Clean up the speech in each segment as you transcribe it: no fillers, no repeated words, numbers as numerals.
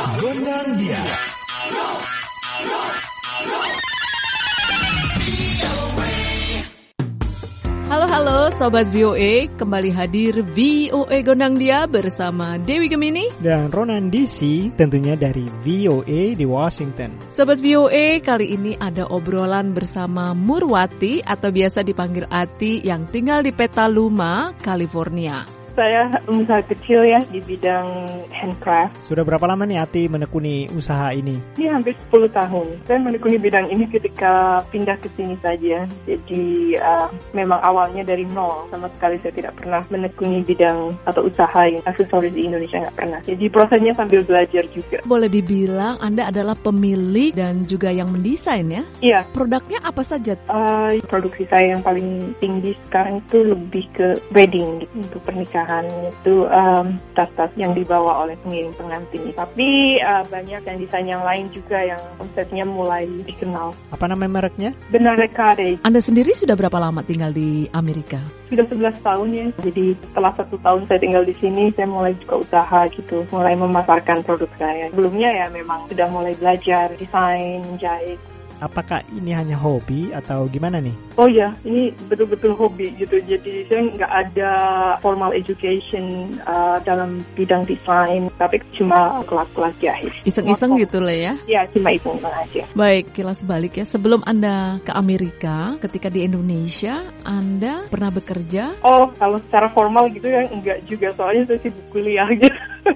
Gondang dia. Halo Sobat VOA, kembali hadir VOA Gondang Dia bersama Dewi Gemini dan Ronan DC, tentunya dari VOA di Washington. Sobat VOA, kali ini ada obrolan bersama Murwati atau biasa dipanggil Ati yang tinggal di Petaluma, California. Saya usaha kecil ya di bidang handcraft. Sudah berapa lama nih Ati menekuni usaha ini? Ini hampir 10 tahun. Saya menekuni bidang ini ketika pindah ke sini saja. Jadi memang awalnya dari nol. Sama sekali saya tidak pernah menekuni bidang atau usaha aksesoris di Indonesia, nggak pernah. Jadi prosesnya sambil belajar juga. Boleh dibilang Anda adalah pemilik dan juga yang mendesain ya? Iya. Produknya apa saja? Produksi saya yang paling tinggi sekarang itu lebih ke wedding gitu, untuk pernikahan. Itu tas-tas yang dibawa oleh pengiring pengantin. Tapi banyak yang desain yang lain juga yang konsepnya mulai dikenal. Apa nama mereknya? Bernard Carey. Anda sendiri sudah berapa lama tinggal di Amerika? Sudah 11 tahun ya. Jadi setelah 1 tahun saya tinggal di sini, saya mulai juga usaha gitu. Mulai memasarkan produk saya. Sebelumnya ya memang sudah mulai belajar desain, menjahit. Apakah ini hanya hobi atau gimana nih? Oh ya, ini betul-betul hobi gitu. Jadi saya nggak ada formal education dalam bidang desain, tapi cuma kelas-kelas jahit. Iseng-iseng gitu lah ya? Ya, cuma iseng aja. Baik, kilas balik ya. Sebelum Anda ke Amerika, ketika di Indonesia, Anda pernah bekerja? Oh, kalau secara formal gitu ya enggak juga. Soalnya saya sibuk kuliah gitu.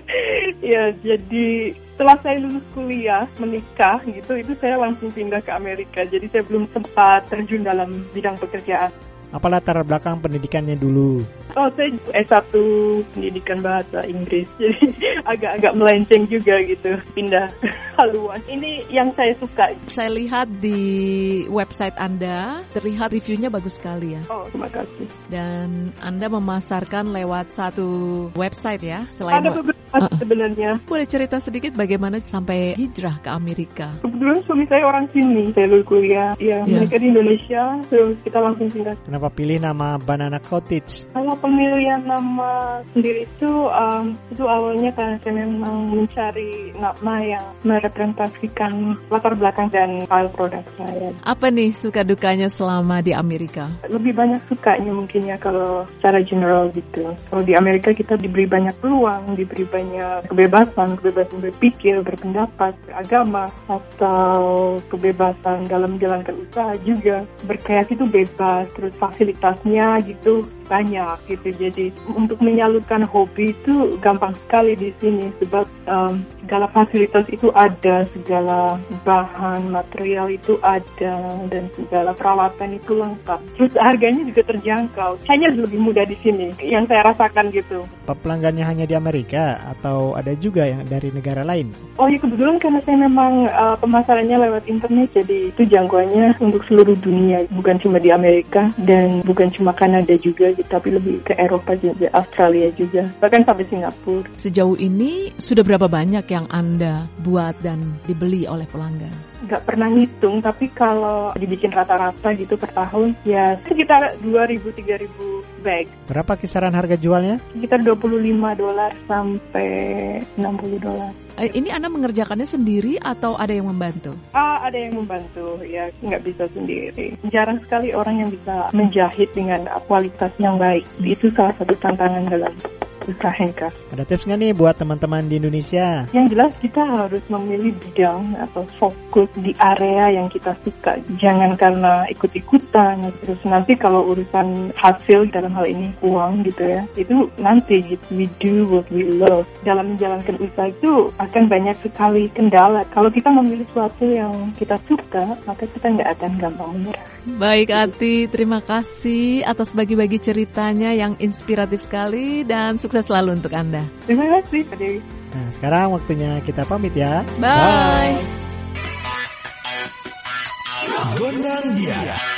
Ya, jadi setelah saya lulus kuliah, menikah gitu, itu saya langsung pindah ke Amerika. Jadi saya belum sempat terjun dalam bidang pekerjaan. Apa latar belakang pendidikannya dulu? Oh, saya S1 pendidikan bahasa Inggris. Jadi agak-agak melenceng juga gitu, pindah haluan. Ini yang saya suka. Saya lihat di website Anda, terlihat reviewnya bagus sekali ya. Oh, terima kasih. Dan Anda memasarkan lewat satu website ya? Selain ada beberapa sebenarnya. Boleh cerita sedikit bagaimana sampai hijrah ke Amerika? Kebetulan suami saya orang sini. Saya lulus kuliah. Ya, mereka di Indonesia, terus kita langsung pindah. Kenapa pilih nama Banana Cottage? Kalau pemilihan nama sendiri itu awalnya karena saya memang mencari nama yang merepresentasikan latar belakang dan style produk saya. Apa nih suka dukanya selama di Amerika? Lebih banyak sukanya mungkin ya kalau secara general gitu. Kalau di Amerika kita diberi banyak peluang, diberi banyak kebebasan berpikir, berpendapat, beragama, atau kebebasan dalam menjalankan usaha juga. Berkreasi itu bebas, terus fasilitasnya gitu banyak gitu. Jadi untuk menyalurkan hobi itu gampang sekali di sini sebab segala fasilitas itu ada, segala bahan material itu ada, dan segala perawatan itu lengkap. Terus harganya juga terjangkau. Hanya lebih mudah di sini yang saya rasakan gitu. Pelanggannya hanya di Amerika atau ada juga yang dari negara lain? Oh ya, kebetulan karena saya memang pemasarannya lewat internet, jadi itu jangkauannya untuk seluruh dunia, bukan cuma di Amerika dan bukan cuma Kanada juga, tapi lebih ke Eropa juga, Australia juga, bahkan sampai Singapura. Sejauh ini sudah berapa banyak yang Anda buat dan dibeli oleh pelanggan? Nggak pernah hitung, tapi kalau dibikin rata-rata gitu per tahun, ya sekitar 2.000-3.000 bag. Berapa kisaran harga jualnya? Sekitar $25 sampai $60. Ini Anda mengerjakannya sendiri atau ada yang membantu? Ada yang membantu, ya nggak bisa sendiri. Jarang sekali orang yang bisa menjahit dengan kualitas yang baik. Itu salah satu tantangan dalam usaha handcraft. Ada tips nggak nih buat teman-teman di Indonesia? Yang jelas kita harus memilih bidang atau fokus di area yang kita suka. Jangan karena ikut-ikutan. Terus nanti kalau urusan hasil dalam hal ini uang gitu ya, itu nanti gitu. We do what we love. Dalam menjalankan usaha itu akan banyak sekali kendala. Kalau kita memilih sesuatu yang kita suka, maka kita nggak akan gampang menyerah. Baik Ati, terima kasih atas bagi-bagi ceritanya yang inspiratif sekali dan sukses selalu untuk Anda. Terima kasih, Pak Dewi. Nah, sekarang waktunya kita pamit ya. Bye. Gondang dia.